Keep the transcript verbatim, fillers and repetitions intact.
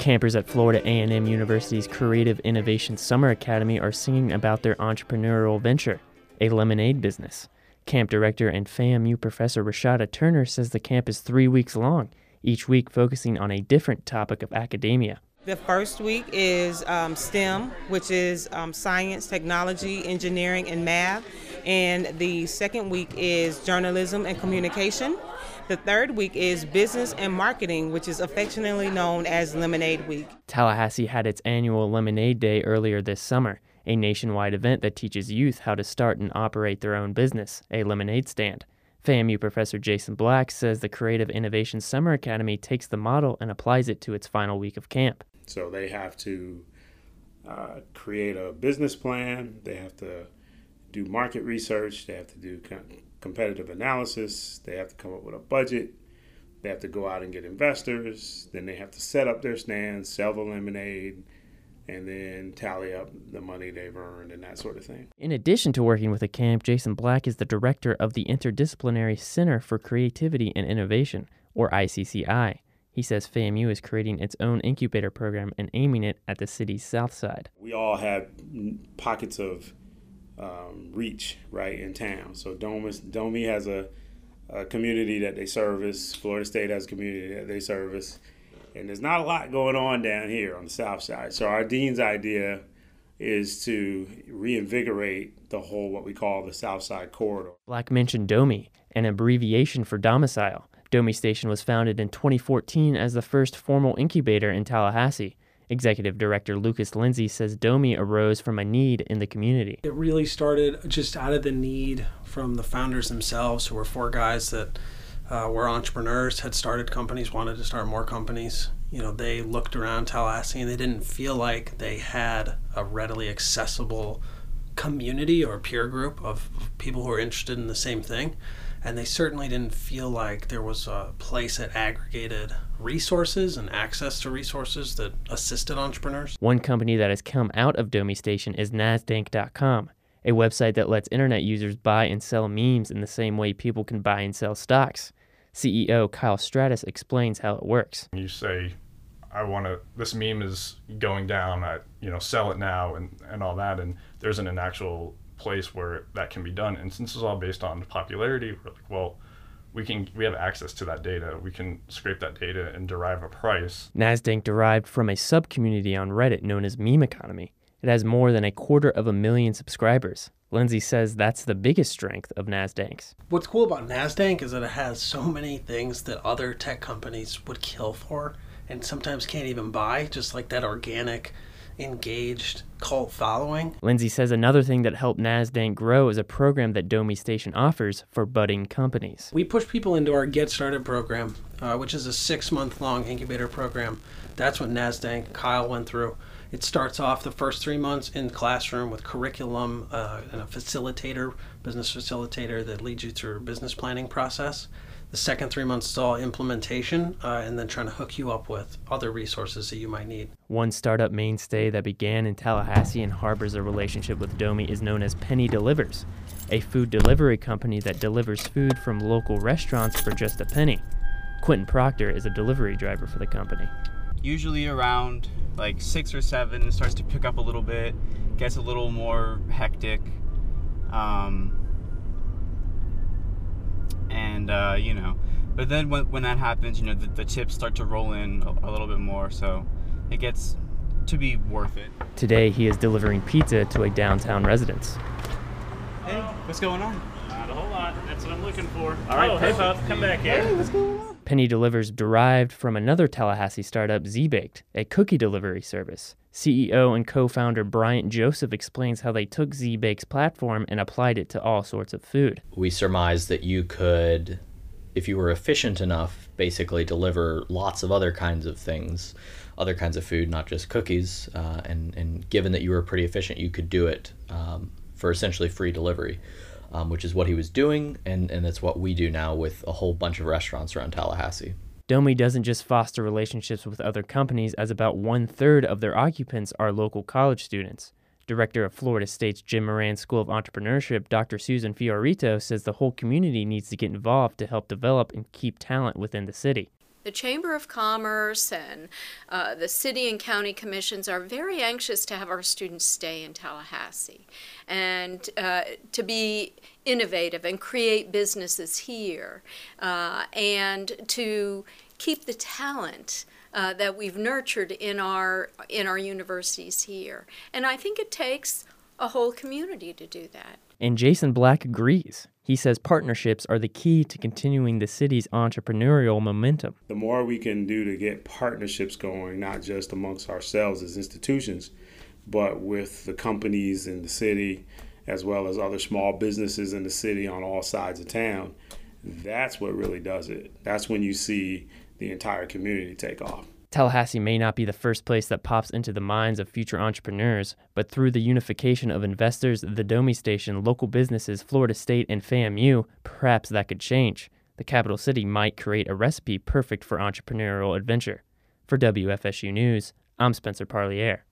Campers at Florida A and M University's Creative Innovation Summer Academy are singing about their entrepreneurial venture, a lemonade business. Camp director and FAMU professor Rashada Turner says the camp is three weeks long, each week focusing on a different topic of academia. The first week is um, STEM, which is um, science, technology, engineering, and math. And the second week is journalism and communication. The third week is business and marketing, which is affectionately known as Lemonade Week. Tallahassee had its annual Lemonade Day earlier this summer, a nationwide event that teaches youth how to start and operate their own business, a lemonade stand. FAMU professor Jason Black says the Creative Innovation Summer Academy takes the model and applies it to its final week of camp. So they have to uh, create a business plan, they have to do market research, they have to do com- competitive analysis, they have to come up with a budget, they have to go out and get investors, then they have to set up their stands, sell the lemonade, and then tally up the money they've earned and that sort of thing. In addition to working with the camp, Jason Black is the director of the Interdisciplinary Center for Creativity and Innovation, or I C C I. He says FAMU is creating its own incubator program and aiming it at the city's south side. We all have pockets of um, reach, right, in town. So Domus, Domi has a, a community that they service. Florida State has a community that they service. And there's not a lot going on down here on the south side. So our dean's idea is to reinvigorate the whole, what we call the South Side Corridor. Black mentioned DOMI, an abbreviation for domicile. DOMI Station was founded in twenty fourteen as the first formal incubator in Tallahassee. Executive Director Lucas Lindsay says DOMI arose from a need in the community. It really started just out of the need from the founders themselves, who were four guys that uh, were entrepreneurs, had started companies, wanted to start more companies. You know, they looked around Tallahassee and they didn't feel like they had a readily accessible community or peer group of people who were interested in the same thing. And they certainly didn't feel like there was a place that aggregated resources and access to resources that assisted entrepreneurs. One company that has come out of DOMI Station is Nasdank dot com, a website that lets internet users buy and sell memes in the same way people can buy and sell stocks. C E O Kyle Stratus explains how it works. You say, I want to, this meme is going down, I, you know, sell it now and, and all that, and there isn't an actual place where that can be done. And since it's all based on popularity, we're like, well, we can we have access to that data. We can scrape that data and derive a price. Nasdank derived from a sub-community on Reddit known as Meme Economy. It has more than a quarter of a million subscribers. Lindsay says that's the biggest strength of Nasdank's. What's cool about Nasdank is that it has so many things that other tech companies would kill for and sometimes can't even buy, just like that organic, engaged cult following. Lindsay says another thing that helped Nasdank grow is a program that DOMI Station offers for budding companies. We push people into our Get Started program, uh, which is a six-month-long incubator program. That's what Nasdank, Kyle went through. It starts off the first three months in the classroom with curriculum uh, and a facilitator, business facilitator that leads you through a business planning process. The second three months is all implementation uh, and then trying to hook you up with other resources that you might need. One startup mainstay that began in Tallahassee and harbors a relationship with DOMI is known as Penny Delivers, a food delivery company that delivers food from local restaurants for just a penny. Quentin Proctor is a delivery driver for the company. Usually around like six or seven, it starts to pick up a little bit, gets a little more hectic. Um, and, uh, you know, but then when, when that happens, you know, the, the tips start to roll in a, a little bit more, so it gets to be worth it. Today, he is delivering pizza to a downtown residence. Hey, what's going on? Not a whole lot. That's what I'm looking for. All right, oh, hey, Pup, come back here. Hey, what's going on? Penny Delivers derived from another Tallahassee startup, Z-Baked, a cookie delivery service. C E O and co-founder Bryant Joseph explains how they took Z-Baked's platform and applied it to all sorts of food. We surmised that you could, if you were efficient enough, basically deliver lots of other kinds of things, other kinds of food, not just cookies. Uh, and, and given that you were pretty efficient, you could do it um, for essentially free delivery. Um, which is what he was doing, and, and that's what we do now with a whole bunch of restaurants around Tallahassee. DOMI doesn't just foster relationships with other companies, as about one-third of their occupants are local college students. Director of Florida State's Jim Moran School of Entrepreneurship, Doctor Susan Fiorito, says the whole community needs to get involved to help develop and keep talent within the city. The Chamber of Commerce and uh, the city and county commissions are very anxious to have our students stay in Tallahassee and uh, to be innovative and create businesses here uh, and to keep the talent uh, that we've nurtured in our in our universities here. And I think it takes a whole community to do that. And Jason Black agrees. He says partnerships are the key to continuing the city's entrepreneurial momentum. The more we can do to get partnerships going, not just amongst ourselves as institutions, but with the companies in the city, as well as other small businesses in the city on all sides of town, that's what really does it. That's when you see the entire community take off. Tallahassee may not be the first place that pops into the minds of future entrepreneurs, but through the unification of investors, the Domi Station, local businesses, Florida State, and FAMU, perhaps that could change. The capital city might create a recipe perfect for entrepreneurial adventure. For W F S U News, I'm Spencer Parlier.